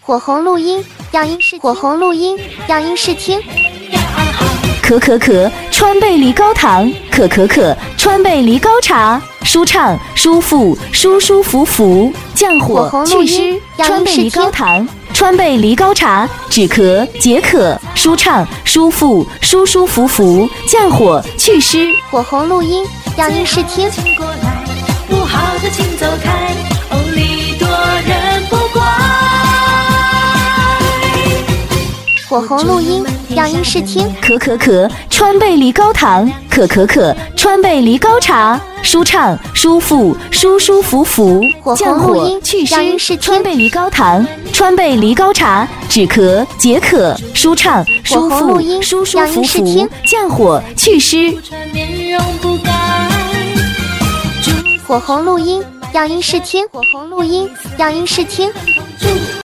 火红录音样音试火红录音样音试听。 可川贝梨高糖，可川贝梨高茶，舒畅舒服舒舒服服，降火祛湿。川贝梨高糖，川贝梨高茶，止咳解渴，舒畅舒服舒舒服服，降火祛湿。 火红录音样音试听。 不好的请走开，礼多人不怪。 火红录音样音试听。 可川贝梨高糖，可川贝梨高茶，舒畅舒服舒舒服服，降火祛湿。川贝梨高糖，川贝梨高茶，止咳解渴，舒畅舒服舒舒服服，降火祛湿。 火红录音样音试听。火红录音样音试听。